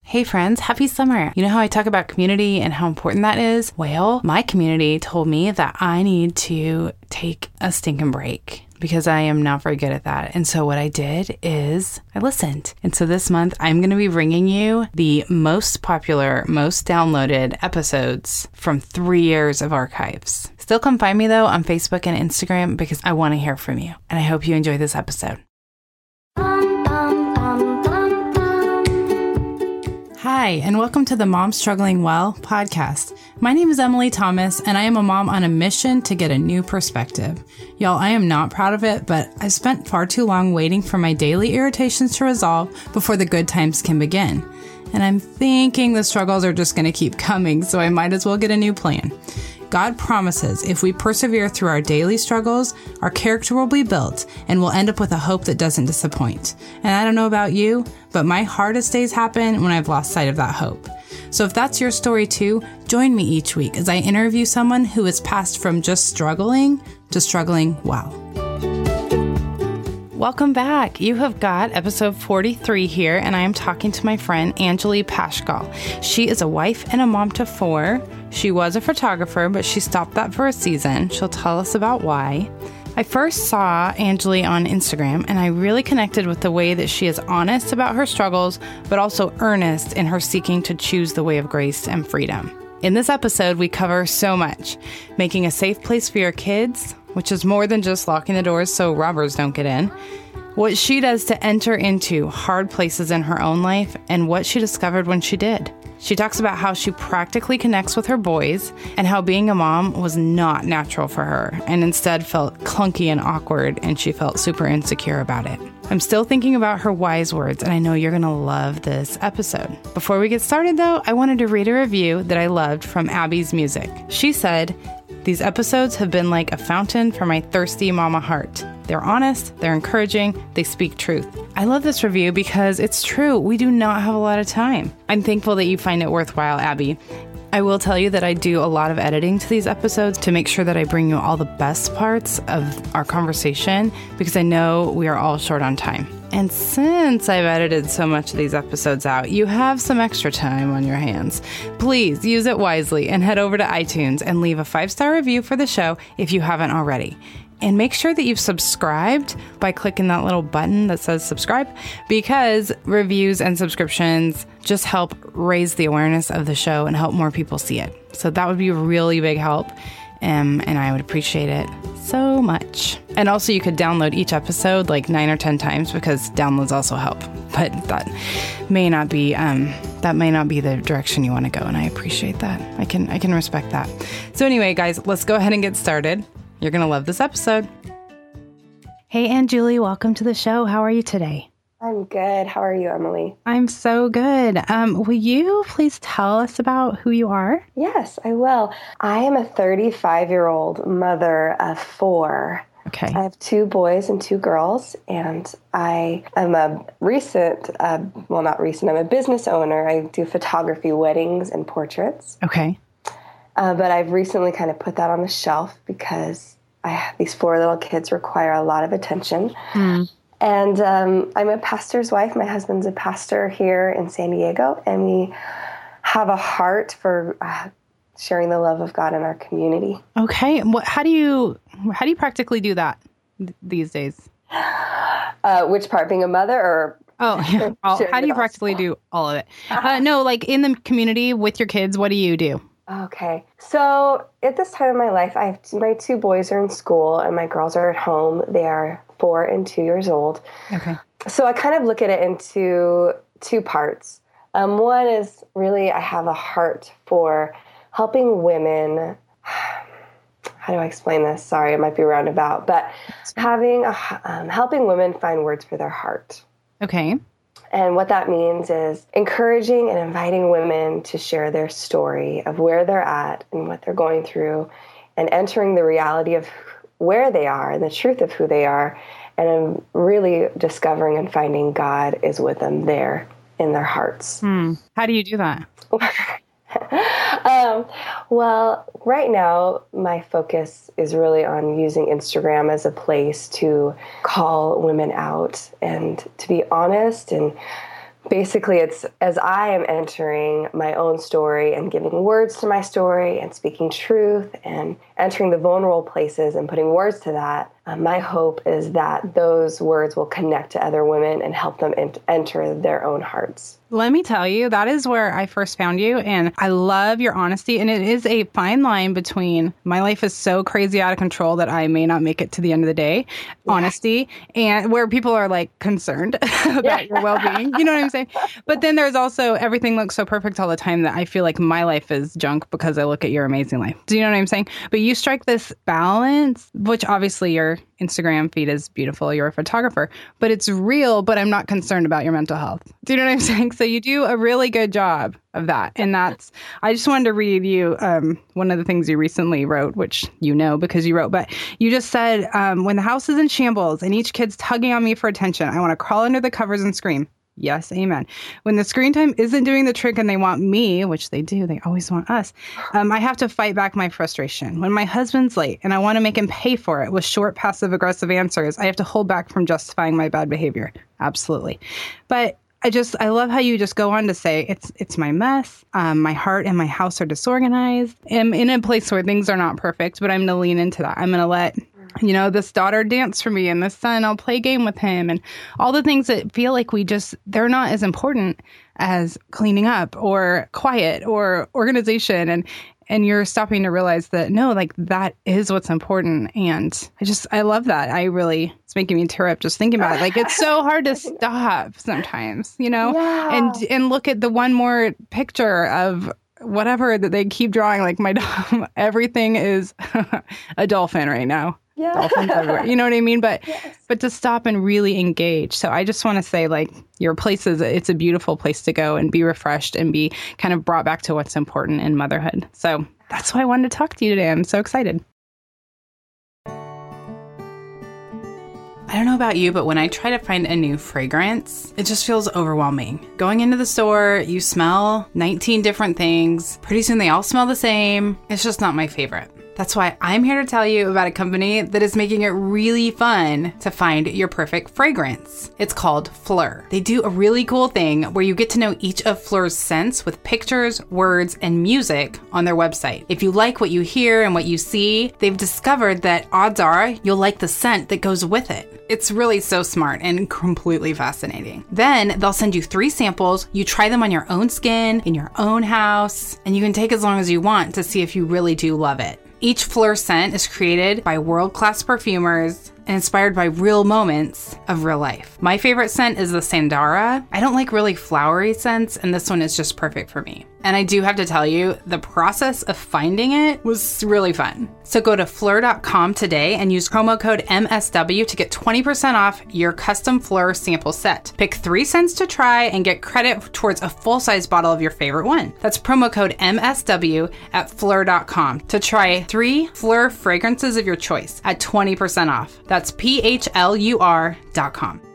Hey friends, happy summer. You know how I talk about community and how important that is? Well, my community told me that I need to take a stinking break because I am not very good at that. And so what I did is I listened. And so this month I'm going to be bringing you the most popular, most downloaded episodes from 3 years of archives. Still come find me though on Facebook and Instagram because I want to hear from you. And I hope you enjoy this episode. Hi, and welcome to the Mom Struggling Well podcast. My name is Emily Thomas, and I am a mom on a mission to get a new perspective. Y'all, I am not proud of it, but I've spent far too long waiting for my daily irritations to resolve before the good times can begin. And I'm thinking the struggles are just going to keep coming, so I might as well get a new plan. God promises if we persevere through our daily struggles, our character will be built and we'll end up with a hope that doesn't disappoint. And I don't know about you, but my hardest days happen when I've lost sight of that hope. So if that's your story too, join me each week as I interview someone who has passed from just struggling to struggling well. Welcome back. You have got episode 43 here, and I am talking to my friend Anjali Pashkal. She is a wife and a mom to 4. She was a photographer, but she stopped that for a season. She'll tell us about why. I first saw Anjali on Instagram, and I really connected with the way that she is honest about her struggles, but also earnest in her seeking to choose the way of grace and freedom. In this episode, we cover so much. Making a safe place for your kids, which is more than just locking the doors so robbers don't get in. What she does to enter into hard places in her own life, and what she discovered when she did. She talks about how she practically connects with her boys and how being a mom was not natural for her and instead felt clunky and awkward, and she felt super insecure about it. I'm still thinking about her wise words, and I know you're going to love this episode. Before we get started though, I wanted to read a review that I loved from Abby's Music. She said, "These episodes have been like a fountain for my thirsty mama heart. They're honest, they're encouraging, they speak truth." I love this review because it's true. We do not have a lot of time. I'm thankful that you find it worthwhile, Abby. I will tell you that I do a lot of editing to these episodes to make sure that I bring you all the best parts of our conversation because I know we are all short on time. And since I've edited so much of these episodes out, you have some extra time on your hands. Please use it wisely and head over to iTunes and leave a 5-star review for the show if you haven't already. And make sure that you've subscribed by clicking that little button that says subscribe, because reviews and subscriptions just help raise the awareness of the show and help more people see it. So that would be a really big help. And I would appreciate it so much. And also you could download each episode like 9 or 10 times because downloads also help. But that may not be the direction you want to go. And I appreciate that. I can respect that. So anyway, guys, let's go ahead and get started. You're going to love this episode. Hey, Anjali, welcome to the show. How are you today? I'm good. How are you, Emily? I'm so good. Will you please tell us about who you are? Yes, I will. I am a 35-year-old mother of 4. Okay. I have 2 boys and 2 girls, and I am I'm a business owner. I do photography, weddings, and portraits. Okay. But I've recently kind of put that on the shelf because these 4 little kids require a lot of attention. Mm. And I'm a pastor's wife. My husband's a pastor here in San Diego, and we have a heart for sharing the love of God in our community. Okay. How do you practically do that these days? Which part, being a mother or? Oh, yeah. How do you practically do all of it? No, like in the community with your kids, what do you do? Okay. So at this time of my life, my 2 boys are in school and my girls are at home. They are 4 and 2 years old. Okay. So I kind of look at it into 2 parts. One is really I have a heart for helping women. How do I explain this? Sorry, it might be roundabout, but helping women find words for their heart. Okay. And what that means is encouraging and inviting women to share their story of where they're at and what they're going through, and entering the reality of where they are and the truth of who they are, and really discovering and finding God is with them there in their hearts. How do you do that? Well, right now, my focus is really on using Instagram as a place to call women out and to be honest and basically it's as I am entering my own story and giving words to my story and speaking truth and entering the vulnerable places and putting words to that, my hope is that those words will connect to other women and help them enter their own hearts. Let me tell you, that is where I first found you. And I love your honesty. And it is a fine line between my life is so crazy out of control that I may not make it to the end of the day, honesty, and where people are like concerned about your well-being. You know what I'm saying? But then there's also everything looks so perfect all the time that I feel like my life is junk because I look at your amazing life. Do you know what I'm saying? But you strike this balance, which obviously your Instagram feed is beautiful. You're a photographer, but it's real, but I'm not concerned about your mental health. Do you know what I'm saying? So you do a really good job of that. And that's, I just wanted to read you one of the things you recently wrote, which you know because you wrote, but you just said, when the house is in shambles and each kid's tugging on me for attention, I want to crawl under the covers and scream. Yes, amen. When the screen time isn't doing the trick and they want me, which they do, they always want us, I have to fight back my frustration. When my husband's late and I want to make him pay for it with short, passive-aggressive answers, I have to hold back from justifying my bad behavior. Absolutely. But I love how you just go on to say, it's my mess. My heart and my house are disorganized. I'm in a place where things are not perfect, but I'm going to lean into that. I'm going to let this daughter dance for me and this son, I'll play a game with him and all the things that feel like they're not as important as cleaning up or quiet or organization. And you're stopping to realize that, no, like that is what's important. And I love that. It's making me tear up just thinking about it. Like, it's so hard to stop sometimes, and look at the one more picture of whatever that they keep drawing. Like my dog, everything is a dolphin right now. Yeah. Dolphins everywhere. You know what I mean? But but to stop and really engage. So I just want to say, like, your place it's a beautiful place to go and be refreshed and be kind of brought back to what's important in motherhood. So that's why I wanted to talk to you today. I'm so excited. I don't know about you, but when I try to find a new fragrance, it just feels overwhelming. Going into the store, you smell 19 different things. Pretty soon they all smell the same. It's just not my favorite. That's why I'm here to tell you about a company that is making it really fun to find your perfect fragrance. It's called Fleur. They do a really cool thing where you get to know each of Fleur's scents with pictures, words, and music on their website. If you like what you hear and what you see, they've discovered that odds are you'll like the scent that goes with it. It's really so smart and completely fascinating. Then they'll send you 3 samples. You try them on your own skin, in your own house, and you can take as long as you want to see if you really do love it. Each Fleur scent is created by world-class perfumers and inspired by real moments of real life. My favorite scent is the Sandara. I don't like really flowery scents, and this one is just perfect for me. And I do have to tell you, the process of finding it was really fun. So go to Fleur.com today and use promo code MSW to get 20% off your custom Fleur sample set. Pick 3 scents to try and get credit towards a full-size bottle of your favorite one. That's promo code MSW at Fleur.com to try 3 Fleur fragrances of your choice at 20% off. That's PHLUR.com.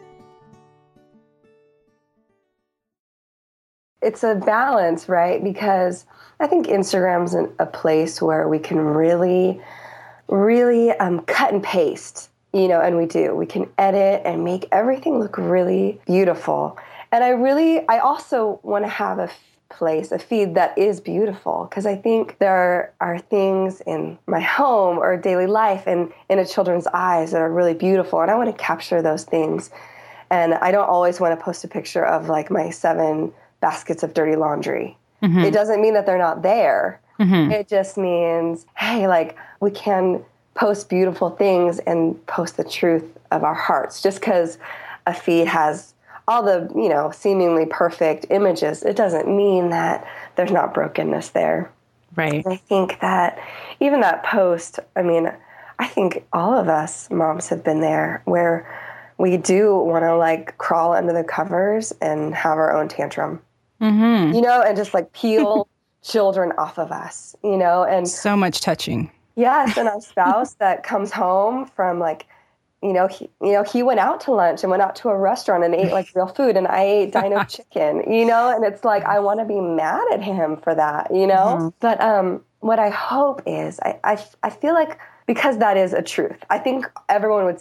It's a balance, right? Because I think Instagram's a place where we can really cut and paste, and we do. We can edit and make everything look really beautiful. And I also want to have a feed that is beautiful, because I think there are things in my home or daily life and in a children's eyes that are really beautiful, and I want to capture those things. And I don't always want to post a picture of like my 7 baskets of dirty laundry. Mm-hmm. It doesn't mean that they're not there. Mm-hmm. It just means, hey, like, we can post beautiful things and post the truth of our hearts. Just because a feed has all the, seemingly perfect images, it doesn't mean that there's not brokenness there. Right. And I think that even that post, I think all of us moms have been there, where we do want to like crawl under the covers and have our own tantrum. Mm-hmm. And just like peel children off of us, and so much touching. Yes. And our spouse that comes home from like, he went out to lunch and went out to a restaurant and ate like real food, and I ate dino chicken, and it's like, I want to be mad at him for that, Mm-hmm. But what I hope is, I feel like, because that is a truth, I think everyone would say,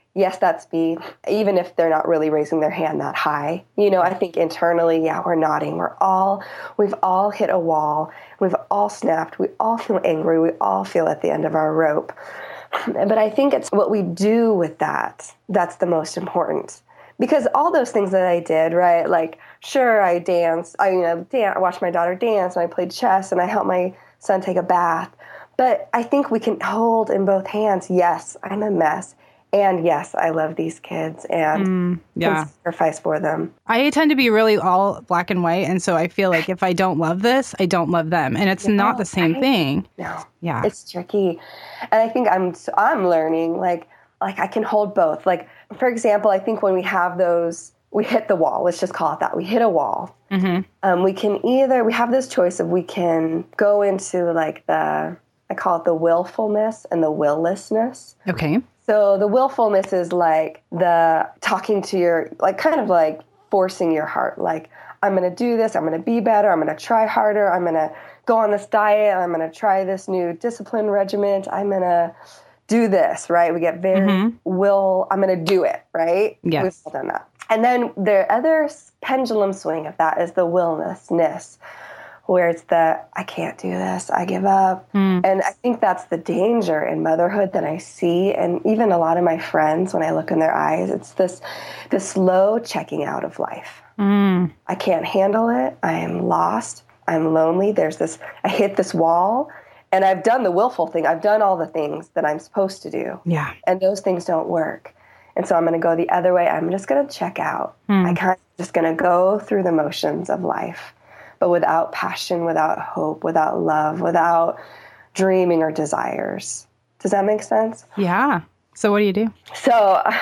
yes, that's me, even if they're not really raising their hand that high. I think internally, yeah, we're nodding. We've all hit a wall. We've all snapped. We all feel angry. We all feel at the end of our rope. But I think it's what we do with that that's the most important. Because all those things that I did, right? Like, sure, I danced. I watched my daughter dance, and I played chess, and I helped my son take a bath. But I think we can hold in both hands, yes, I'm a mess. And yes, I love these kids and can sacrifice for them. I tend to be really all black and white. And so I feel like if I don't love this, I don't love them. And it's not the same thing. No. Yeah. It's tricky. And I think I'm learning, like I can hold both. Like, for example, I think when we have those, we hit the wall. Let's just call it that. We hit a wall. Mm-hmm. We have this choice of we can go into like I call it the willfulness and the willlessness. Okay. So the willfulness is like the talking to your, like kind of like forcing your heart. Like, I'm going to do this. I'm going to be better. I'm going to try harder. I'm going to go on this diet. I'm going to try this new discipline regimen. I'm going to do this, right? We get very I'm going to do it, right? Yes. We've all done that. And then the other pendulum swing of that is the willness, where it's I can't do this, I give up. And I think that's the danger in motherhood that I see. And even a lot of my friends, when I look in their eyes, it's this slow checking out of life. I can't handle it. I am lost. I'm lonely. I hit this wall, and I've done the willful thing. I've done all the things that I'm supposed to do. Yeah. And those things don't work. And so I'm going to go the other way. I'm just going to check out. I'm kind of just going to go through the motions of life, but without passion, without hope, without love, without dreaming or desires. Does that make sense? Yeah. So what do you do? So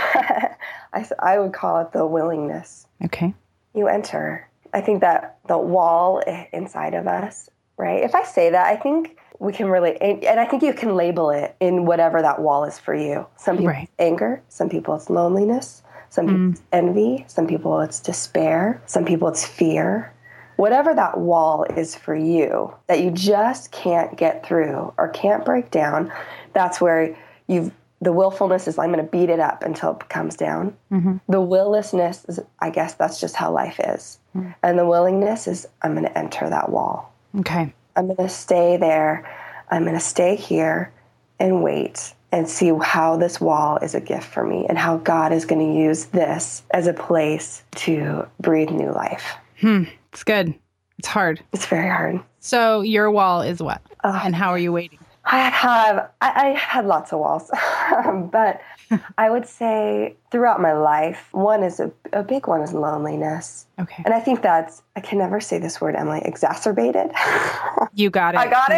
I would call it the willingness. Okay. You enter. I think that the wall inside of us, right? If I say that, I think we can really, and I think you can label it in whatever that wall is for you. Some people it's anger, some people it's loneliness, some people it's envy, some people it's despair, some people it's fear. Whatever that wall is for you that you just can't get through or can't break down, that's where the willfulness is, I'm going to beat it up until it comes down. The willlessness is, I guess that's just how life is. And the willingness is, I'm going to enter that wall. Okay. I'm going to stay there. I'm going to stay here and wait and see how this wall is a gift for me and how God is going to use this as a place to breathe new life. It's good. It's hard. It's very hard. So your wall is what? And how are you waiting? I had lots of walls, but I would say throughout my life, one is a big one is loneliness. Okay. And I think I can never say this word, Emily, exacerbated. You got it. I got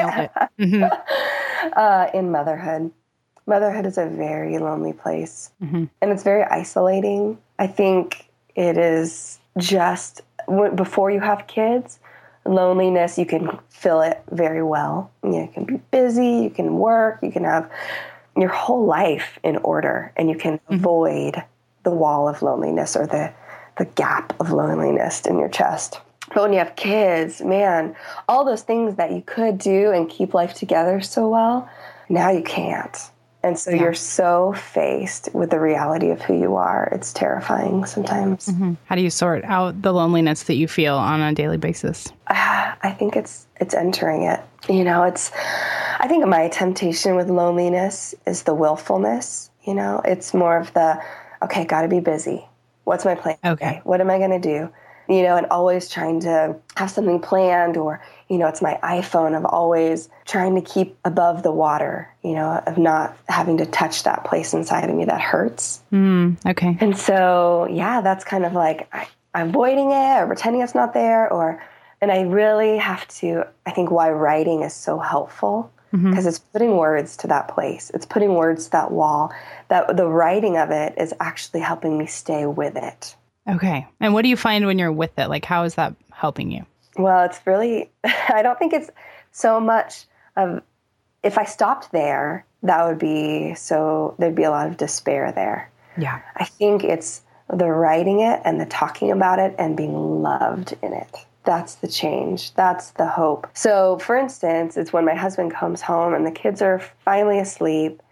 it. In motherhood. Motherhood is a very lonely place. And it's very isolating. I think it is just, before you have kids, loneliness, you can feel it very well. You can be busy, you can work, you can have your whole life in order, and you can avoid the wall of loneliness or the gap of loneliness in your chest. But when you have kids, man, all those things that you could do and keep life together so well, now you can't. And so you're so faced with the reality of who you are. It's terrifying sometimes. How do you sort out the loneliness that you feel on a daily basis? I think it's entering it. I think my temptation with loneliness is the willfulness. It's more of okay, got to be busy. What's my plan? Okay. What am I going to do? And always trying to have something planned, or, it's my iPhone of always trying to keep above the water, of not having to touch that place inside of me that hurts. Okay. And so, that's kind of like I'm avoiding it or pretending it's not there, and I really have to, I think why writing is so helpful, because it's putting words to that place. It's putting words to that wall, that the writing of it is actually helping me stay with it. Okay. And what do you find when you're with it? Like, how is that helping you? Well, it's really, I don't think it's so much of, if I stopped there, there'd be a lot of despair there. Yeah. I think it's the writing it and the talking about it and being loved in it. That's the change. That's the hope. So, for instance, it's when my husband comes home and the kids are finally asleep.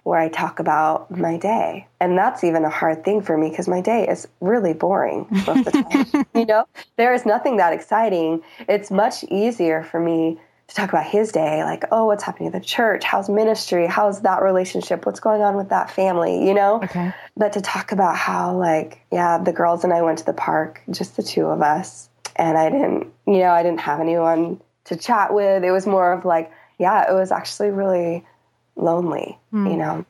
where I talk about my day. And that's even a hard thing for me because my day is really boring most of the time. There is nothing that exciting. It's much easier for me to talk about his day, like, oh, what's happening at the church? How's ministry? How's that relationship? What's going on with that family? Okay. But to talk about how, the girls and I went to the park, just the two of us, and I didn't have anyone to chat with. It was more of it was actually really lonely, and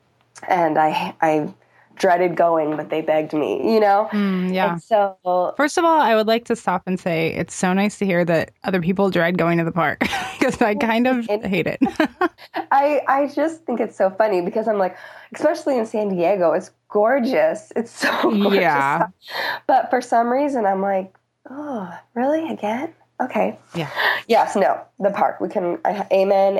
I dreaded going, but they begged me, yeah. And so, first of all, I would like to stop and say it's so nice to hear that other people dread going to the park because I kind of hate it. I just think it's so funny because I'm like, especially in San Diego, it's gorgeous. It's so gorgeous. Yeah. But for some reason, I'm like, oh, really? Again? Okay. Yeah. Yes, no, the park. We can, amen.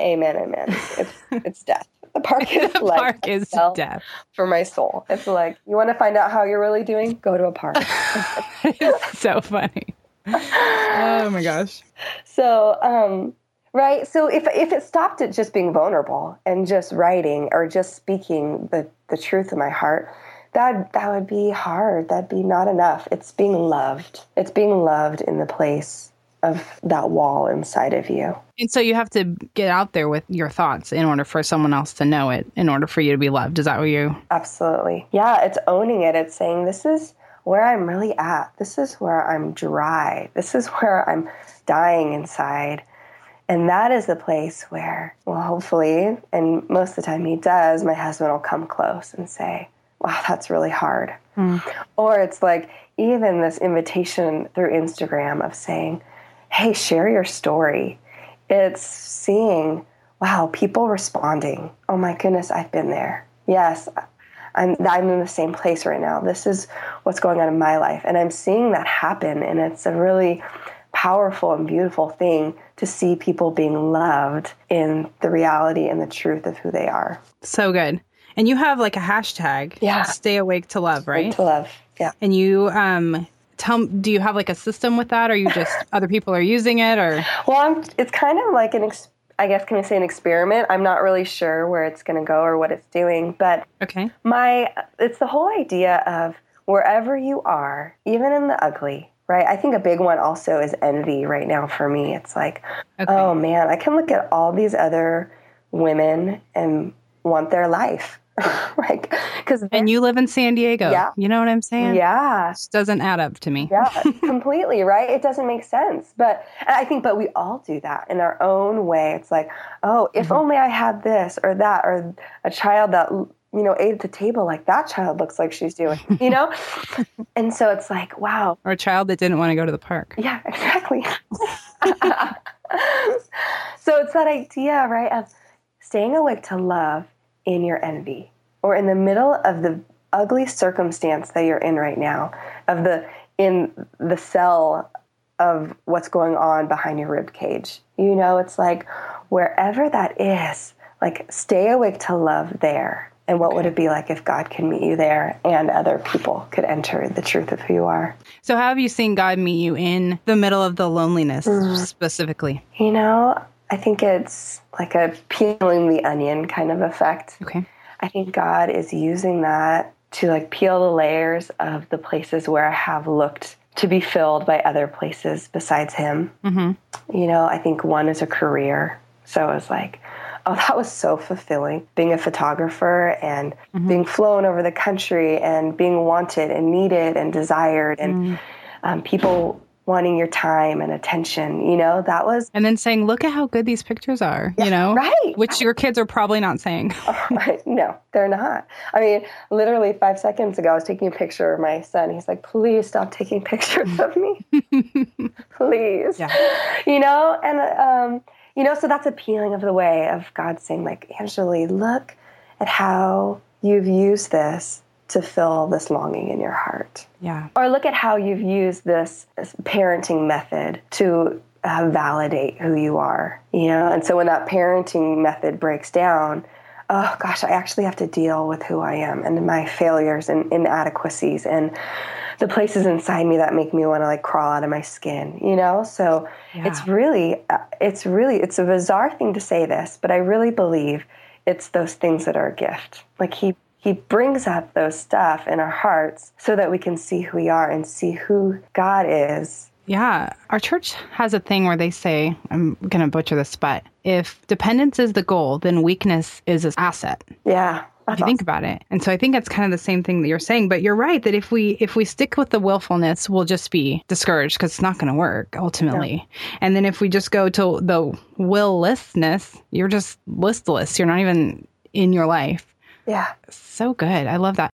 It's death. The park is the park is death for my soul. It's like, you want to find out how you're really doing? Go to a park. It's so funny. Oh my gosh. So, right. So if it stopped at just being vulnerable and just writing or just speaking the truth of my heart, that would be hard. That'd be not enough. It's being loved. It's being loved in the place of that wall inside of you. And so you have to get out there with your thoughts in order for someone else to know it, in order for you to be loved. Is that what you... Absolutely. Yeah, it's owning it. It's saying, this is where I'm really at. This is where I'm dry. This is where I'm dying inside. And that is the place where, well, hopefully, and most of the time he does, my husband will come close and say, wow, that's really hard. Or it's like even this invitation through Instagram of saying, hey, share your story. It's seeing, wow, people responding. Oh my goodness, I've been there. Yes, I'm in the same place right now. This is what's going on in my life. And I'm seeing that happen. And it's a really powerful and beautiful thing to see people being loved in the reality and the truth of who they are. So good. And you have like a hashtag, Stay Awake to Love, right? Awake to Love, yeah. And you... do you have like a system with that, or you just other people are using it, or? Well, it's kind of like I guess, can I say an experiment? I'm not really sure where it's going to go or what it's doing, but okay. It's the whole idea of wherever you are, even in the ugly, right? I think a big one also is envy right now for me. It's like, oh man, I can look at all these other women and want their life. And you live in San Diego. Yeah. You know what I'm saying? Yeah. It doesn't add up to me. Yeah, completely, right? It doesn't make sense. But we all do that in our own way. It's like, oh, if only I had this or that, or a child that, ate at the table like that child looks like she's doing, And so it's like, wow. Or a child that didn't want to go to the park. Yeah, exactly. So it's that idea, right, of staying awake to love in your envy, or in the middle of the ugly circumstance that you're in right now, in the cell of what's going on behind your rib cage. It's like wherever that is, like stay awake to love there. And what would it be like if God could meet you there and other people could enter the truth of who you are? So how have you seen God meet you in the middle of the loneliness specifically? I think it's like a peeling the onion kind of effect. Okay. I think God is using that to like peel the layers of the places where I have looked to be filled by other places besides him. I think one is a career. So it was like, oh, that was so fulfilling. Being a photographer and being flown over the country and being wanted and needed and desired and people wanting your time and attention, that was... And then saying, look at how good these pictures are, Right. Which your kids are probably not saying. No, they're not. I mean, literally 5 seconds ago, I was taking a picture of my son. He's like, please stop taking pictures of me. Please. Yeah. So that's a peeling of the way of God saying, like, Angeli, look at how you've used this to fill this longing in your heart. Yeah. Or look at how you've used this parenting method to validate who you are, And so when that parenting method breaks down, oh gosh, I actually have to deal with who I am and my failures and inadequacies and the places inside me that make me want to like crawl out of my skin, So it's a bizarre thing to say this, but I really believe it's those things that are a gift. Like he brings up those stuff in our hearts so that we can see who we are and see who God is. Yeah. Our church has a thing where they say, I'm going to butcher this, but if dependence is the goal, then weakness is an asset. Yeah. If you think about it. And so I think it's kind of the same thing that you're saying, but you're right that if we stick with the willfulness, we'll just be discouraged because it's not going to work ultimately. Yeah. And then if we just go to the willlessness, you're just listless. You're not even in your life. Yeah. So good. I love that.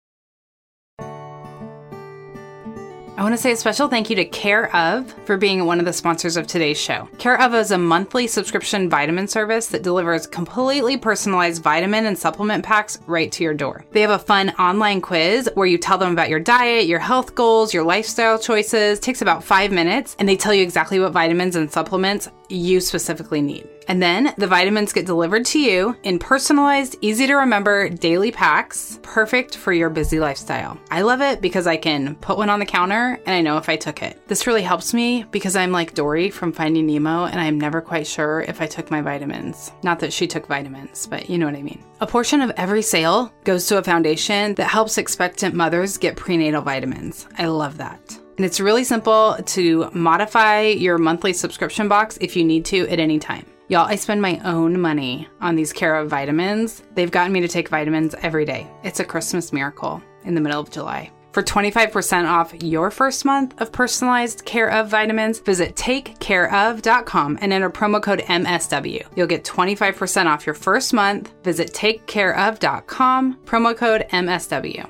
I want to say a special thank you to Care of for being one of the sponsors of today's show. Care of is a monthly subscription vitamin service that delivers completely personalized vitamin and supplement packs right to your door. They have a fun online quiz where you tell them about your diet, your health goals, your lifestyle choices. It takes about 5 minutes, and they tell you exactly what vitamins and supplements you specifically need. And then the vitamins get delivered to you in personalized, easy to remember daily packs, perfect for your busy lifestyle. I love it because I can put one on the counter and I know if I took it. This really helps me because I'm like Dory from Finding Nemo and I'm never quite sure if I took my vitamins. Not that she took vitamins, but you know what I mean. A portion of every sale goes to a foundation that helps expectant mothers get prenatal vitamins. I love that. And it's really simple to modify your monthly subscription box if you need to at any time. Y'all, I spend my own money on these Care of vitamins. They've gotten me to take vitamins every day. It's a Christmas miracle in the middle of July. For 25% off your first month of personalized Care of vitamins, visit takecareof.com and enter promo code MSW. You'll get 25% off your first month. Visit takecareof.com, promo code MSW.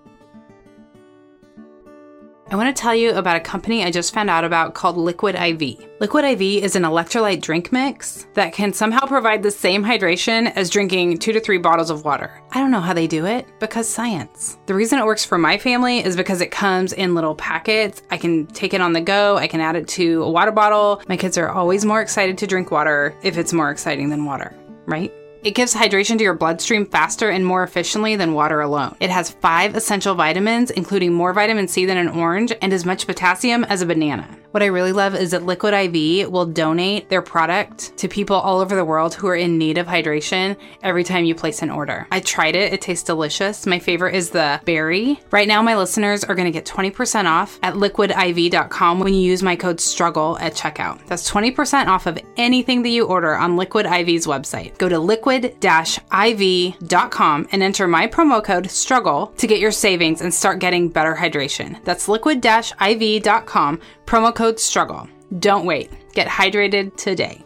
I want to tell you about a company I just found out about called Liquid IV. Liquid IV is an electrolyte drink mix that can somehow provide the same hydration as drinking 2 to 3 bottles of water. I don't know how they do it, because science. The reason it works for my family is because it comes in little packets. I can take it on the go. I can add it to a water bottle. My kids are always more excited to drink water if it's more exciting than water, right? It gives hydration to your bloodstream faster and more efficiently than water alone. It has 5 essential vitamins, including more vitamin C than an orange and as much potassium as a banana. What I really love is that Liquid IV will donate their product to people all over the world who are in need of hydration every time you place an order. I tried it. It tastes delicious. My favorite is the berry. Right now, my listeners are going to get 20% off at liquidiv.com when you use my code STRUGGLE at checkout. That's 20% off of anything that you order on Liquid IV's website. Go to liquid-iv.com and enter my promo code STRUGGLE to get your savings and start getting better hydration. That's liquid-iv.com, promo code STRUGGLE. Don't wait. Get hydrated today.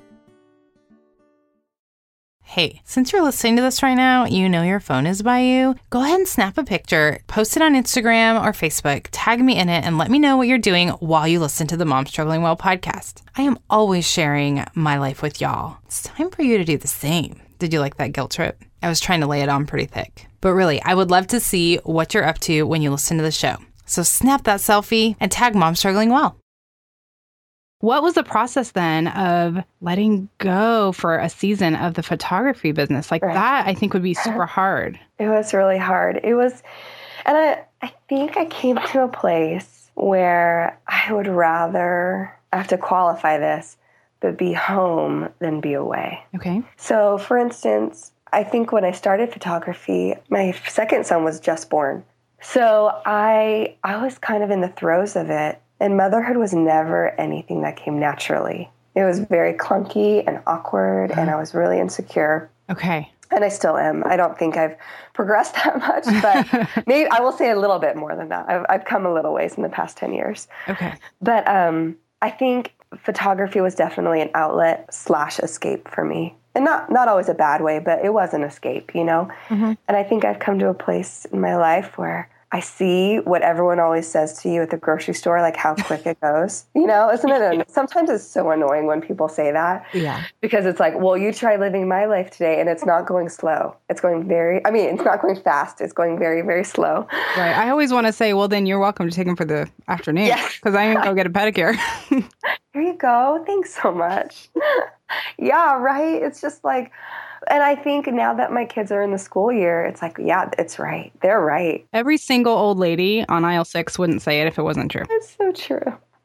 Hey, since you're listening to this right now, you know your phone is by you. Go ahead and snap a picture, post it on Instagram or Facebook, tag me in it, and let me know what you're doing while you listen to the Mom Struggling Well podcast. I am always sharing my life with y'all. It's time for you to do the same. Did you like that guilt trip? I was trying to lay it on pretty thick. But really, I would love to see what you're up to when you listen to the show. So snap that selfie and tag Mom Struggling Well. What was the process then of letting go for a season of the photography business? Like that, I think would be super hard. It was really hard. It was, and I think I came to a place where I would rather, I have to qualify this, but be home than be away. Okay. So for instance, I think when I started photography, my second son was just born. So I was kind of in the throes of it. And motherhood was never anything that came naturally. It was very clunky and awkward, and I was really insecure. Okay. And I still am. I don't think I've progressed that much, but maybe I will say a little bit more than that. I've come a little ways in the past 10 years. Okay. But I think photography was definitely an outlet / escape for me. And not always a bad way, but it was an escape, you know? Mm-hmm. And I think I've come to a place in my life where I see what everyone always says to you at the grocery store, like how quick it goes. You know, isn't it? Sometimes it's so annoying when people say that. Yeah. Because it's like, well, you try living my life today and it's not going slow. It's going it's not going fast. It's going very, very slow. Right. I always want to say, well, then you're welcome to take them for the afternoon. Because I can go get a pedicure. Here you go. Thanks so much. Yeah, right. It's just like, and I think now that my kids are in the school year, it's like, yeah, it's right. They're right. Every single old lady on aisle 6 wouldn't say it if it wasn't true. It's so true.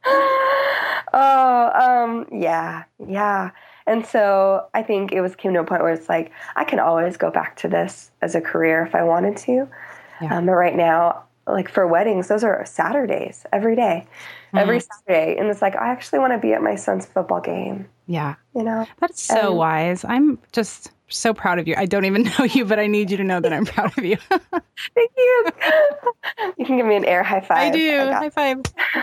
Yeah. And so I think it came to a point where it's like, I can always go back to this as a career if I wanted to. Yeah. But right now, like for weddings, those are Saturdays every day, every Saturday. And it's like, I actually want to be at my son's football game. Yeah. You know? That's so wise. I'm just so proud of you. I don't even know you, but I need you to know that I'm proud of you. Thank you. You can give me an air high five. I do. High five.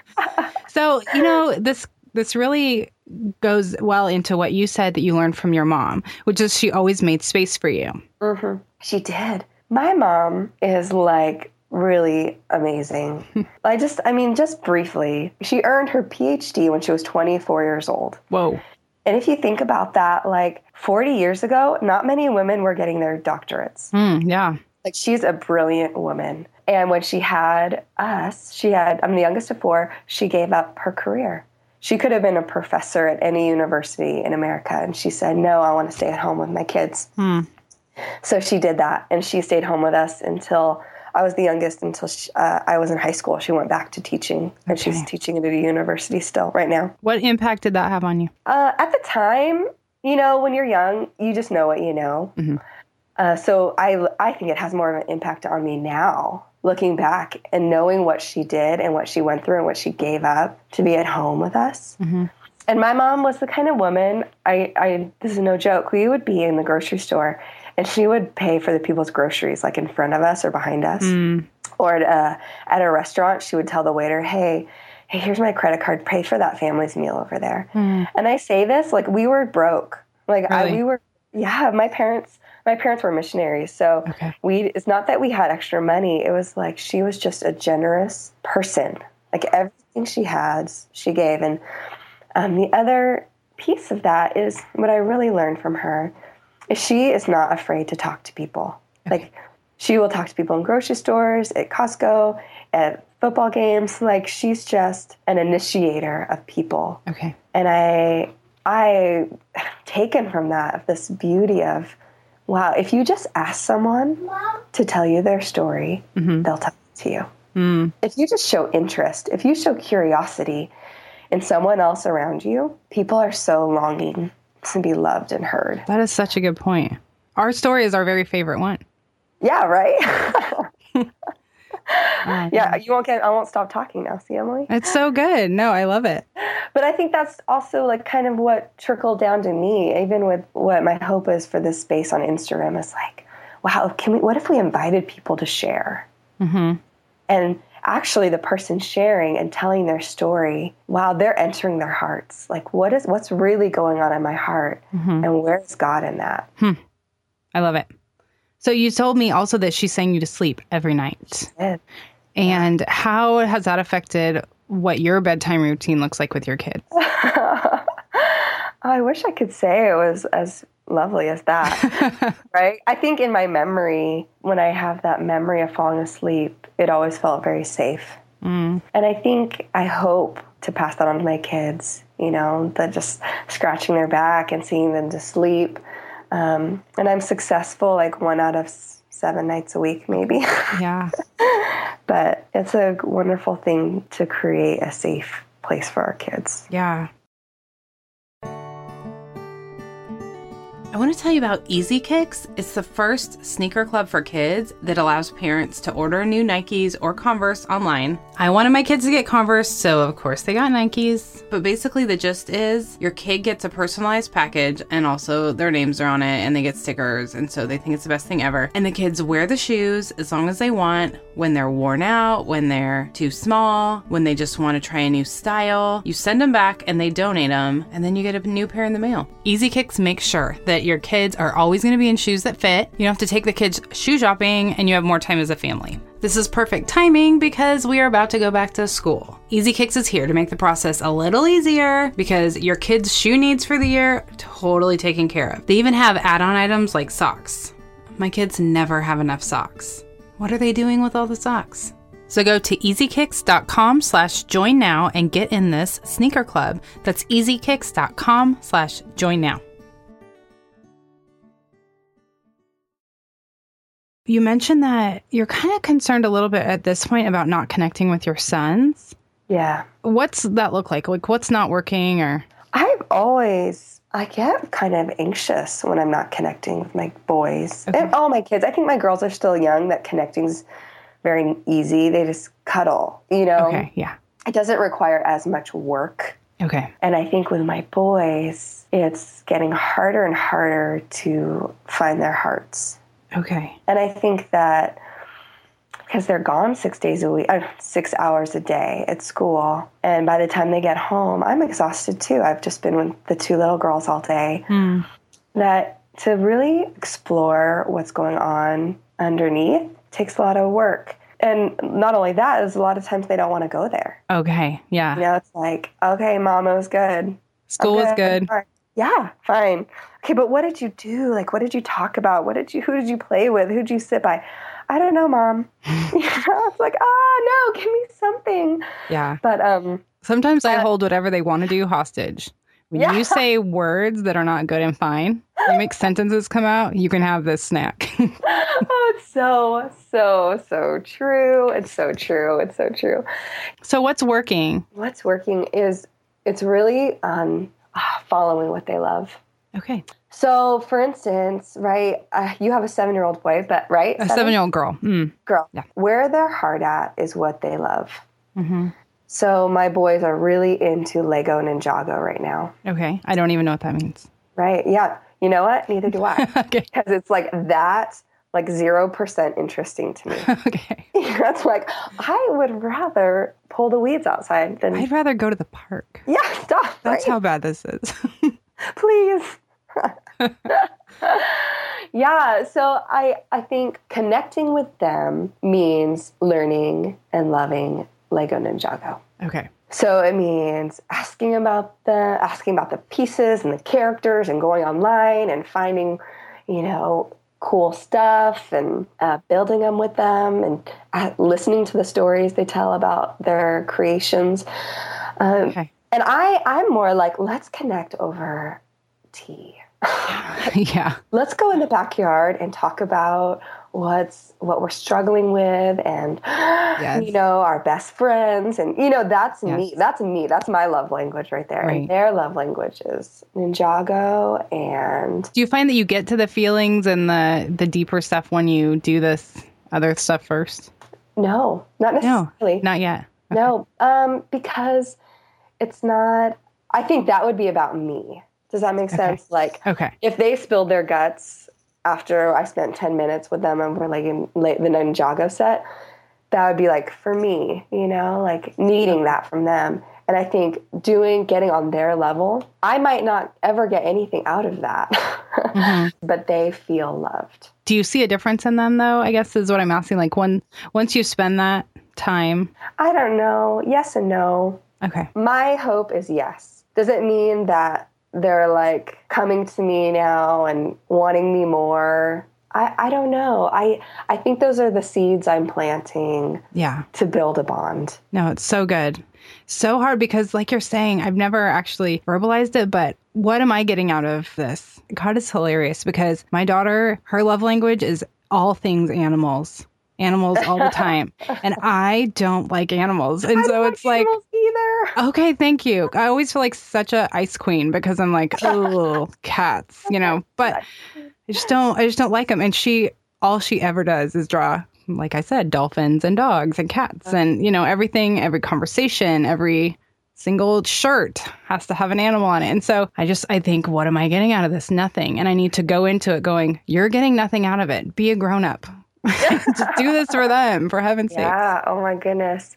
So, this really goes well into what you said that you learned from your mom, which is she always made space for you. Mm-hmm. She did. My mom is like really amazing. Just briefly, she earned her PhD when she was 24 years old. Whoa. And if you think about that, like 40 years ago, not many women were getting their doctorates. Yeah. Like she's a brilliant woman. And when she had us, I'm the youngest of 4, she gave up her career. She could have been a professor at any university in America. And she said, no, I want to stay at home with my kids. So she did that. And she stayed home with us until I was the youngest, until I was in high school. She went back to teaching, and she's teaching at a university still right now. What impact did that have on you? At the time, when you're young, you just know what you know. Mm-hmm. So I think it has more of an impact on me now, looking back and knowing what she did and what she went through and what she gave up to be at home with us. Mm-hmm. And my mom was the kind of woman, this is no joke, we would be in the grocery store and she would pay for the people's groceries, like in front of us or behind us. Or at a restaurant, she would tell the waiter, hey, here's my credit card, pay for that family's meal over there. And I say this, like we were broke. Like really? My parents were missionaries. So it's not that we had extra money. It was like she was just a generous person. Like everything she had, she gave. And the other piece of that is what I really learned from her is she is not afraid to talk to people. Like she will talk to people in grocery stores, at Costco, at football games. Like she's just an initiator of people. Okay. And I taken from that of this beauty of, wow, if you just ask someone to tell you their story, they'll tell it to you. If you just show interest, if you show curiosity in someone else around you, people are so longing to be loved and heard. That is such a good point. Our story is our very favorite one. Yeah, right? I won't stop talking now. See, Emily? It's so good. No, I love it. But I think that's also like kind of what trickled down to me, even with what my hope is for this space on Instagram is like, wow, what if we invited people to share? And actually the person sharing and telling their story, wow, they're entering their hearts. Like what's really going on in my heart and where's God in that? I love it. So you told me also that she sang you to sleep every night. She did. And how has that affected what your bedtime routine looks like with your kids? I wish I could say it was as lovely as that, right? I think in my memory, when I have that memory of falling asleep, it always felt very safe. And I hope to pass that on to my kids, that just scratching their back and seeing them to sleep. And I'm successful like 1 out of 7 nights a week, maybe. Yeah. But it's a wonderful thing to create a safe place for our kids. Yeah. I want to tell you about Easy Kicks. It's the first sneaker club for kids that allows parents to order new Nikes or Converse online. I wanted my kids to get Converse, so of course they got Nikes. But basically the gist is your kid gets a personalized package and also their names are on it and they get stickers, and so they think it's the best thing ever. And the kids wear the shoes as long as they want, when they're worn out, when they're too small, when they just want to try a new style. You send them back and they donate them, and then you get a new pair in the mail. Easy Kicks makes sure that your kids are always going to be in shoes that fit. You don't have to take the kids shoe shopping, and you have more time as a family. This is perfect timing because we are about to go back to school. Easy Kicks is here to make the process a little easier because your kids' shoe needs for the year are totally taken care of. They even have add-on items like socks. My kids never have enough socks. What are they doing with all the socks? So go to easykicks.com/join now and get in this sneaker club. That's easykicks.com/join now. You mentioned that you're kind of concerned a little bit at this point about not connecting with your sons. Yeah. What's that look like? Like, what's not working or? I get kind of anxious when I'm not connecting with my boys and all my kids. I think my girls are still young, that connecting's very easy. They just cuddle, Okay, yeah. It doesn't require as much work. Okay. And I think with my boys, it's getting harder and harder to find their hearts. Okay. And I think that because they're gone 6 days a week, 6 hours a day at school. And by the time they get home, I'm exhausted too. I've just been with the 2 little girls all day. That to really explore what's going on underneath takes a lot of work. And not only that, is a lot of times they don't want to go there. Okay. Yeah. It's like, okay, Mom, it was good. School was good. Fine. Yeah, fine. Okay, but what did you do? Like, what did you talk about? Who did you play with? Who did you sit by? I don't know, Mom. It's like, no, give me something. Yeah. But sometimes I hold whatever they want to do hostage. When you say words that are not good and fine, you make sentences come out, you can have this snack. It's so true. It's so true. It's so true. So what's working? What's working is it's really following what they love. Okay. So, for instance, right, you have a 7-year-old boy, but right? A 7-year-old girl. Girl. Yeah. Where their heart at is what they love. So my boys are really into Lego Ninjago right now. Okay. I don't even know what that means. Right. Yeah. You know what? Neither do I. Okay. Because it's like that, like 0% interesting to me. Okay. That's like, I would rather pull the weeds outside than... I'd rather go to the park. Yeah, stop. That's how bad this is. Please. Yeah, so I think connecting with them means learning and loving Lego Ninjago. Okay. So it means asking about the pieces and the characters and going online and finding, cool stuff and building them with them and listening to the stories they tell about their creations. Okay. And I'm more like, let's connect over tea. Yeah. Let's go in the backyard and talk about what we're struggling with and, our best friends. And, that's me. That's me. That's my love language right there. Right. And their love language is Ninjago. And do you find that you get to the feelings and the deeper stuff when you do this other stuff first? No, not necessarily. No, not yet. Okay. No, because it's not, I think that would be about me. Does that make sense? Like, if they spilled their guts after I spent 10 minutes with them and we're like in the Ninjago set, that would be like for me, like needing that from them. And I think getting on their level, I might not ever get anything out of that, but they feel loved. Do you see a difference in them though? I guess is what I'm asking. Like once you spend that time. I don't know. Yes and no. Okay. My hope is yes. Does it mean that they're like coming to me now and wanting me more? I don't know. I think those are the seeds I'm planting to build a bond. No, it's so good. So hard because like you're saying, I've never actually verbalized it, but what am I getting out of this? God, it's hilarious because my daughter, her love language is all things animals all the time. And I don't like animals. And so it's like, either. Okay, thank you. I always feel like such a ice queen because I'm like, oh, cats, but I just don't like them. And all she ever does is draw, like I said, dolphins and dogs and cats and, everything, every conversation, every single shirt has to have an animal on it. And so I think, what am I getting out of this? Nothing. And I need to go into it going, you're getting nothing out of it. Be a grown up. Just do this for them, for heaven's sake. Yeah. Oh my goodness,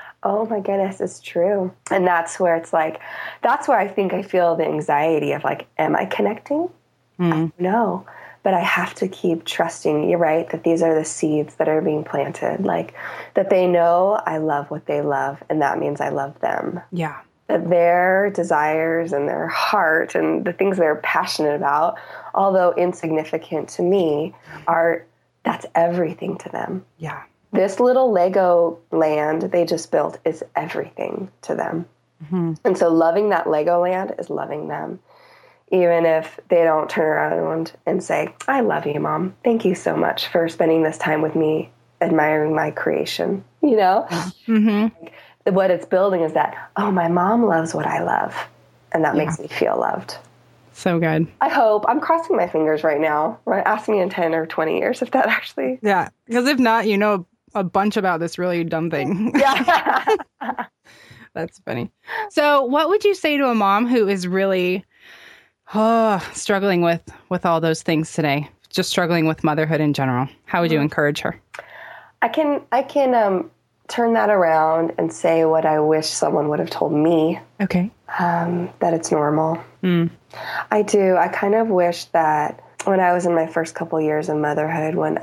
it's true. And that's where it's like, that's where I think I feel the anxiety of like, am I connecting? No, but I have to keep trusting, you're right, that these are the seeds that are being planted, like that they know I love what they love. And that means I love them. Yeah. That their desires and their heart and the things they're passionate about, although insignificant to me, that's everything to them. Yeah. This little Lego land they just built is everything to them. And so loving that Lego land is loving them. Even if they don't turn around and say, I love you, Mom. Thank you so much for spending this time with me, admiring my creation. Like, what it's building is that, oh, my mom loves what I love. And that makes me feel loved. So good. I hope. I'm crossing my fingers right now. Right? Ask me in 10 or 20 years if that actually. Yeah. Because if not, you know a bunch about this really dumb thing. Yeah. That's funny. So what would you say to a mom who is really struggling with all those things today? Just struggling with motherhood in general. How would you encourage her? I can turn that around and say what I wish someone would have told me. Okay. That it's normal. I do. I kind of wish that when I was in my first couple years of motherhood, when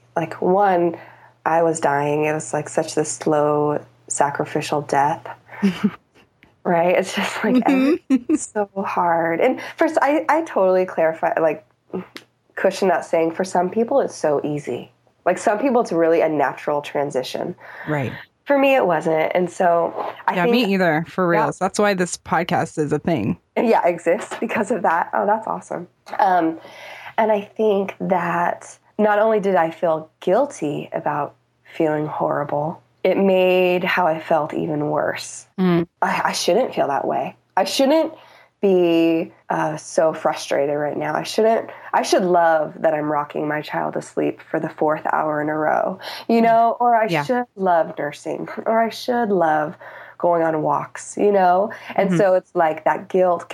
I was dying, it was like such this slow sacrificial death. Right? It's just like it's so hard. And first, I totally clarify, like, cushion that saying, for some people, it's so easy. Like, some people, it's really a natural transition. Right. For me, it wasn't. And so I think... me either, for real. Yeah. That's why this podcast is a thing. Yeah, exists because of that. Oh, that's awesome. And I think that not only did I feel guilty about feeling horrible, it made how I felt even worse. I shouldn't feel that way. I shouldn't be so frustrated right now. I should love that I'm rocking my child to sleep for the 4th hour in a row, you know, or I should love nursing, or I should love going on walks, you know? And so it's like that guilt.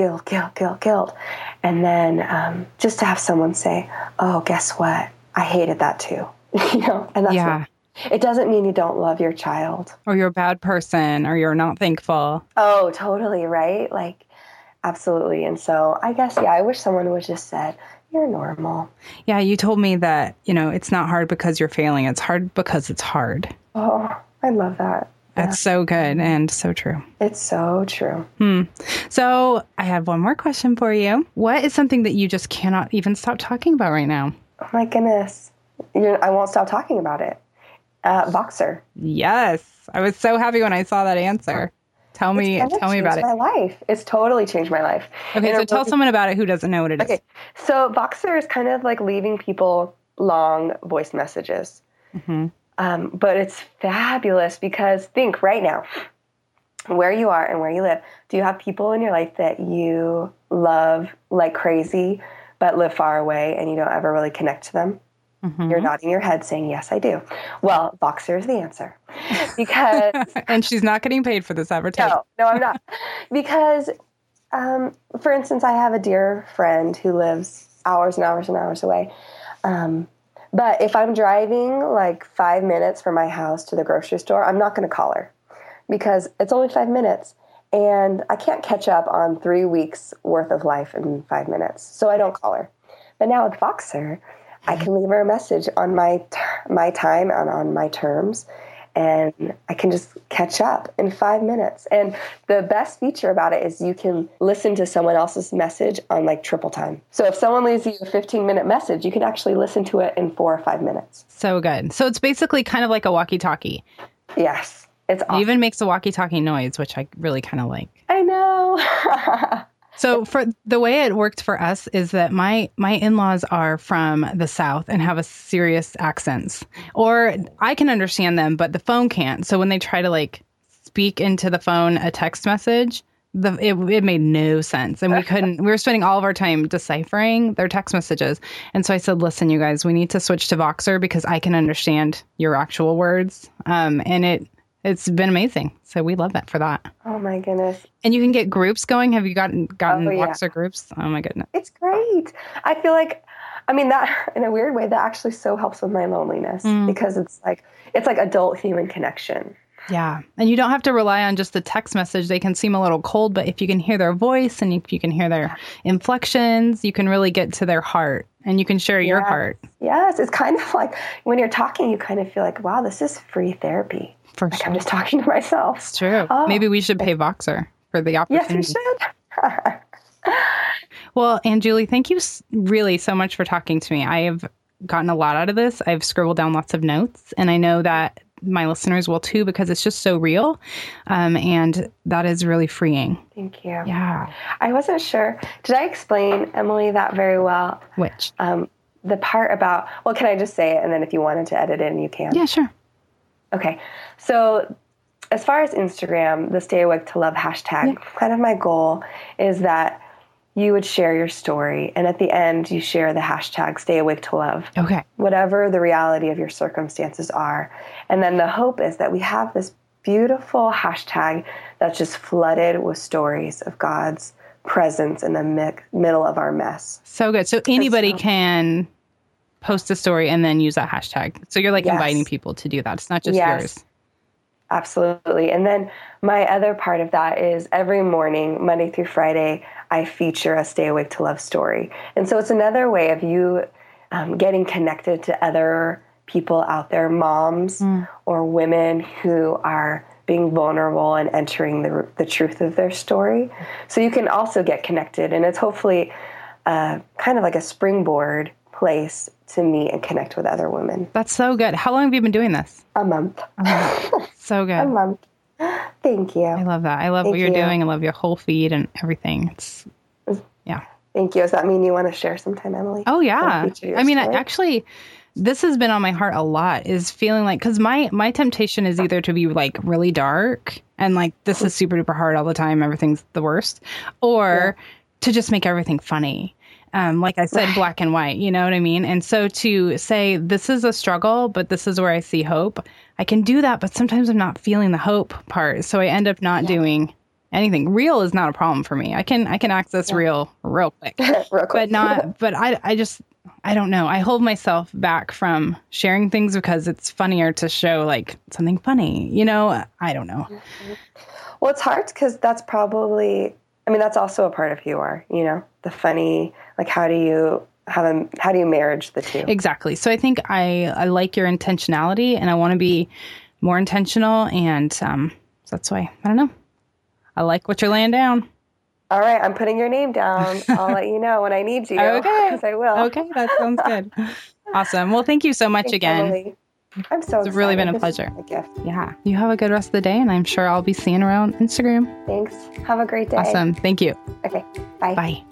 And then just to have someone say, oh, guess what? I hated that too, you know? And that's it doesn't mean you don't love your child. Or you're a bad person, or you're not thankful. Oh, totally, right? Like, absolutely. And so I guess, I wish someone would just said, you're normal. Yeah, you told me that, you know, it's not hard because you're failing. It's hard because it's hard. Oh, I love that. That's so good and so true. It's so true. So I have one more question for you. What is something that you just cannot even stop talking about right now? Oh, my goodness. I won't stop talking about it. Voxer. Yes. I was so happy when I saw that answer. Tell me about it. It's changed my life. It's totally changed my life. Okay, so tell someone about it who doesn't know what it is. Okay, so Voxer is kind of like leaving people long voice messages. But it's fabulous because think right now, where you are and where you live, do you have people in your life that you love like crazy but live far away and you don't ever really connect to them? You're nodding your head saying, yes, I do. Well, Voxer is the answer. Because and she's not getting paid for this advertisement. No, I'm not. Because, for instance, I have a dear friend who lives hours and hours and hours away. But if I'm driving like 5 minutes from my house to the grocery store, I'm not going to call her because it's only 5 minutes. And I can't catch up on 3 weeks worth of life in 5 minutes. So I don't call her. But now with Voxer, I can leave her a message on my time and on my terms, and I can just catch up in 5 minutes. And the best feature about it is you can listen to someone else's message on like triple time. So if someone leaves you a 15-minute message, you can actually listen to it in 4 or 5 minutes. So good. So it's basically kind of like a walkie-talkie. Yes. It's awesome. It even makes a walkie-talkie noise, which I really kind of like. I know. So for the way it worked for us is that my in-laws are from the South and have a serious accents, or I can understand them, but the phone can't. So when they try to like speak into the phone a text message, it made no sense. And we were spending all of our time deciphering their text messages. And so I said, listen, you guys, we need to switch to Voxer because I can understand your actual words. And it's been amazing. So we love that for that. Oh, my goodness. And you can get groups going. Have you gotten Voxer groups? Oh, my goodness. It's great. I feel like, that in a weird way, that actually so helps with my loneliness because it's like adult human connection. Yeah. And you don't have to rely on just the text message. They can seem a little cold, but if you can hear their voice and if you can hear their inflections, you can really get to their heart and you can share your heart. Yes. It's kind of like when you're talking, you kind of feel like, wow, this is free therapy. For sure. I'm just talking to myself. It's true. Oh, maybe we should pay Voxer for the opportunity. Yes, we should. Well, Anne Julie, thank you really so much for talking to me. I have gotten a lot out of this. I've scribbled down lots of notes, and I know that my listeners will too because it's just so real, and that is really freeing. Thank you. Yeah. I wasn't sure. Did I explain, Emily, that very well? Which? The part about, can I just say it, and then if you wanted to edit it in, you can? Yeah, sure. Okay. So as far as Instagram, the Stay Awake to Love hashtag, kind of my goal is that you would share your story, and at the end, you share the hashtag Stay Awake to Love. Okay. Whatever the reality of your circumstances are. And then the hope is that we have this beautiful hashtag that's just flooded with stories of God's presence in the middle of our mess. So good. So anybody can post a story and then use that hashtag. So you're like inviting people to do that. It's not just yours. Absolutely. And then my other part of that is every morning, Monday through Friday, I feature a Stay Awake to Love story. And so it's another way of you getting connected to other people out there, moms or women who are being vulnerable and entering the truth of their story. So you can also get connected. And it's hopefully kind of like a springboard place to meet and connect with other women. That's so good. How long have you been doing this? A month. So good. A month. Thank you. I love that. I love what you're doing. I love your whole feed and everything. Yeah. Thank you. Does that mean you want to share sometime, Emily? Oh, yeah. I mean, actually, this has been on my heart a lot, is feeling like, because my temptation is either to be like really dark and like, this is super duper hard all the time, everything's the worst, or to just make everything funny. Like I said, black and white, you know what I mean? And so to say, this is a struggle, but this is where I see hope, I can do that, but sometimes I'm not feeling the hope part. So I end up not doing anything. Real is not a problem for me. I can access real quick, but I don't know. I hold myself back from sharing things because it's funnier to show like something funny, you know? I don't know. Well, it's hard because that's probably, that's also a part of who you are, you know, the funny, like how do you marriage the two? Exactly. So I think I like your intentionality and I want to be more intentional. And so that's why, I don't know. I like what you're laying down. All right. I'm putting your name down. I'll let you know when I need you. Okay. Because I will. Okay. That sounds good. Awesome. Well, thank you so much again. Emily. I'm so excited. It's really been a pleasure. A gift. Yeah. You have a good rest of the day, and I'm sure I'll be seeing around Instagram. Thanks. Have a great day. Awesome. Thank you. Okay. Bye. Bye.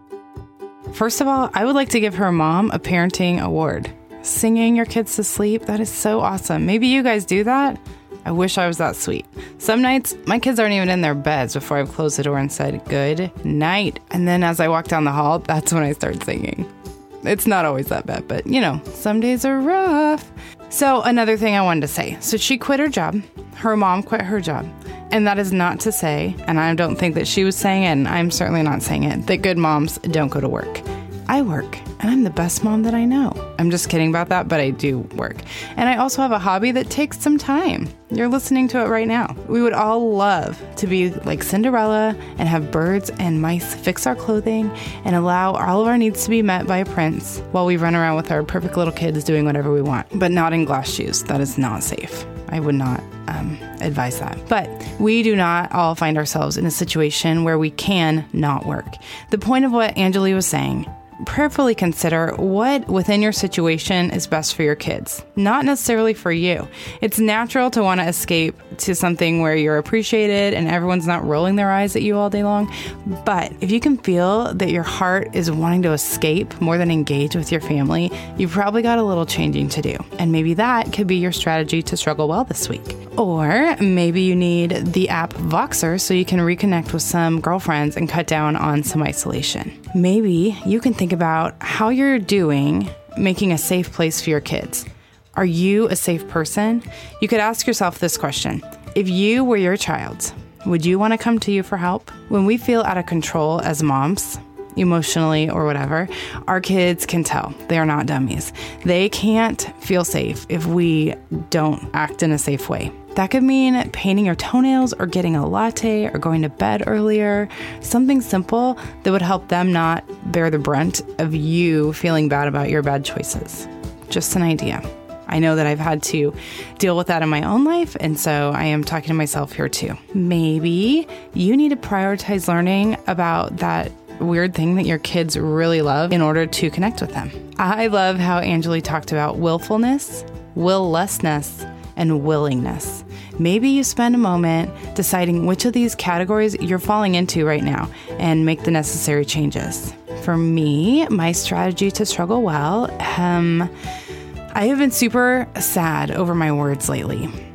First of all, I would like to give her mom a parenting award. Singing your kids to sleep, that is so awesome. Maybe you guys do that. I wish I was that sweet. Some nights, my kids aren't even in their beds before I've closed the door and said, good night. And then as I walk down the hall, that's when I start singing. It's not always that bad, but you know, some days are rough. So another thing I wanted to say. So she quit her job. Her mom quit her job. And that is not to say, and I don't think that she was saying it, and I'm certainly not saying it, that good moms don't go to work. I work, and I'm the best mom that I know. I'm just kidding about that, but I do work. And I also have a hobby that takes some time. You're listening to it right now. We would all love to be like Cinderella and have birds and mice fix our clothing and allow all of our needs to be met by a prince while we run around with our perfect little kids doing whatever we want, but not in glass shoes. That is not safe. I would not advise that. But we do not all find ourselves in a situation where we can not work. The point of what Anjali was saying, prayerfully consider what within your situation is best for your kids, not necessarily for you. It's natural to want to escape to something where you're appreciated and everyone's not rolling their eyes at you all day long. But if you can feel that your heart is wanting to escape more than engage with your family, you've probably got a little changing to do. And maybe that could be your strategy to struggle well this week. Or maybe you need the app Voxer so you can reconnect with some girlfriends and cut down on some isolation. Maybe you can think about how you're doing making a safe place for your kids. Are you a safe person? You could ask yourself this question. If you were your child, would you want to come to you for help? When we feel out of control as moms, emotionally or whatever, our kids can tell. They are not dummies. They can't feel safe if we don't act in a safe way. That could mean painting your toenails or getting a latte or going to bed earlier. Something simple that would help them not bear the brunt of you feeling bad about your bad choices. Just an idea. I know that I've had to deal with that in my own life, and so I am talking to myself here too. Maybe you need to prioritize learning about that weird thing that your kids really love in order to connect with them. I love how Anjali talked about willfulness, will-lessness, and willingness. Maybe you spend a moment deciding which of these categories you're falling into right now and make the necessary changes. For me, my strategy to struggle well, I have been super sad over my words lately.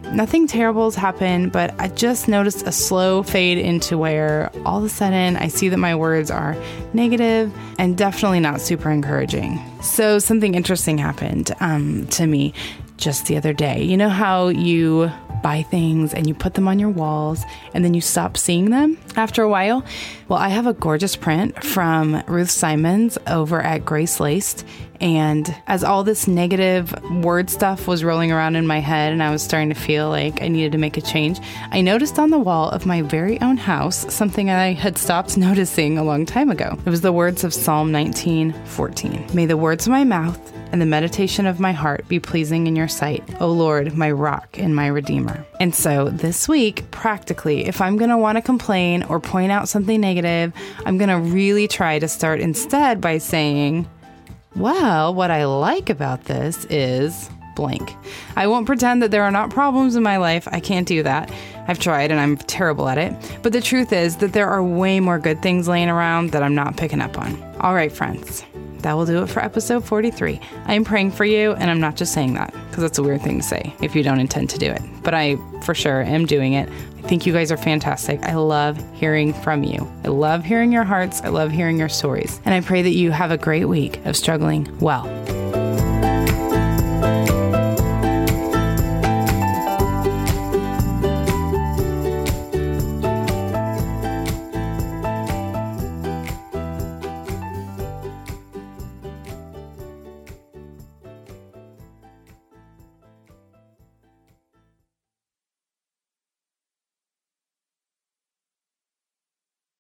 Nothing terrible has happened, but I just noticed a slow fade into where all of a sudden I see that my words are negative and definitely not super encouraging. So something interesting happened to me just the other day. You know how you buy things and you put them on your walls and then you stop seeing them after a while? Well, I have a gorgeous print from Ruth Simons over at Grace Laced. And as all this negative word stuff was rolling around in my head and I was starting to feel like I needed to make a change, I noticed on the wall of my very own house something I had stopped noticing a long time ago. It was the words of Psalm 19:14. May the words of my mouth and the meditation of my heart be pleasing in your sight, O Lord, my rock and my redeemer. And so this week, practically, if I'm going to want to complain or point out something negative, I'm going to really try to start instead by saying, well, what I like about this is blank. I won't pretend that there are not problems in my life. I can't do that. I've tried and I'm terrible at it. But the truth is that there are way more good things laying around that I'm not picking up on. All right, friends. That will do it for episode 43. I'm praying for you, and I'm not just saying that because that's a weird thing to say if you don't intend to do it. But I, for sure, am doing it. I think you guys are fantastic. I love hearing from you. I love hearing your hearts. I love hearing your stories. And I pray that you have a great week of struggling well.